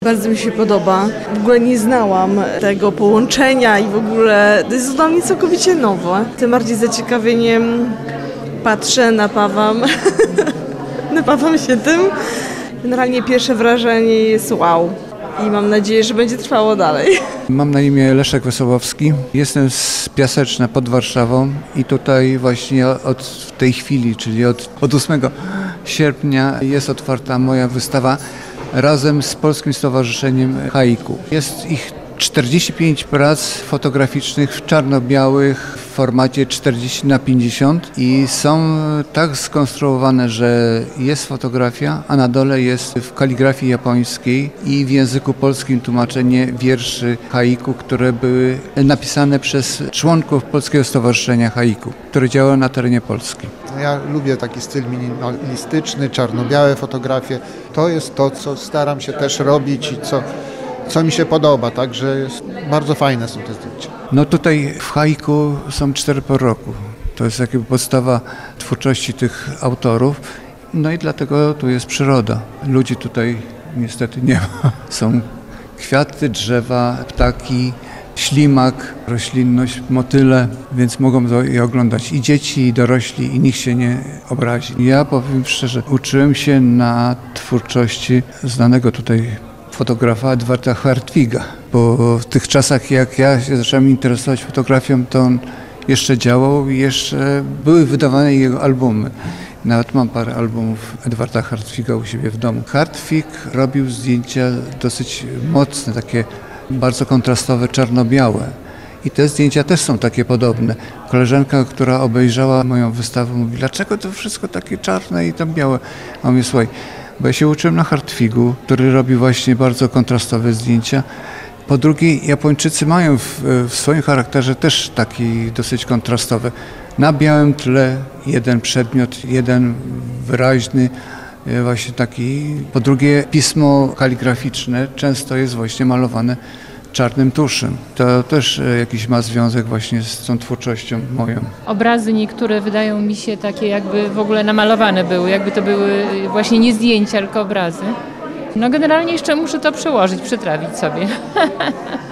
Bardzo mi się podoba. W ogóle nie znałam tego połączenia i w ogóle to jest dla mnie całkowicie nowe. Tym bardziej z zaciekawieniem patrzę, napawam się tym. Generalnie pierwsze wrażenie jest wow i mam nadzieję, że będzie trwało dalej. Mam na imię Leszek Wesołowski. Jestem z Piaseczna pod Warszawą i tutaj właśnie od tej chwili, czyli od 8 sierpnia jest otwarta moja wystawa razem z Polskim Stowarzyszeniem Haiku. Jest ich 45 prac fotograficznych w czarno-białych w formacie 40x50 i są tak skonstruowane, że jest fotografia, a na dole jest w kaligrafii japońskiej i w języku polskim tłumaczenie wierszy haiku, które były napisane przez członków Polskiego Stowarzyszenia Haiku, które działa na terenie Polski. Ja lubię taki styl minimalistyczny, czarno-białe fotografie. To jest to, co staram się też robić i co mi się podoba, także bardzo fajne są te zdjęcia. No tutaj w haiku są 4 pory roku. To jest jakby podstawa twórczości tych autorów. No i dlatego tu jest przyroda. Ludzi tutaj niestety nie ma. Są kwiaty, drzewa, ptaki, ślimak, roślinność, motyle, więc mogą je oglądać i dzieci, i dorośli, i nikt się nie obrazi. Ja powiem szczerze, uczyłem się na twórczości znanego tutaj fotografa Edwarda Hartwiga, bo w tych czasach, jak ja się zacząłem interesować fotografią, to on jeszcze działał i jeszcze były wydawane jego albumy. Nawet mam parę albumów Edwarda Hartwiga u siebie w domu. Hartwig robił zdjęcia dosyć mocne, takie bardzo kontrastowe, czarno-białe. I te zdjęcia też są takie podobne. Koleżanka, która obejrzała moją wystawę, mówi, dlaczego to wszystko takie czarne i tam białe? A on mówi, słuchaj, bo ja się uczyłem na Hartwigu, który robi właśnie bardzo kontrastowe zdjęcia. Po drugie, Japończycy mają w swoim charakterze też taki dosyć kontrastowy. Na białym tle jeden przedmiot, jeden wyraźny, właśnie taki. Po drugie, pismo kaligraficzne często jest właśnie malowane czarnym tuszem. To też jakiś ma związek właśnie z tą twórczością moją. Obrazy niektóre wydają mi się takie, jakby w ogóle namalowane były, jakby to były właśnie nie zdjęcia, tylko obrazy. No generalnie jeszcze muszę to przełożyć, przetrawić sobie.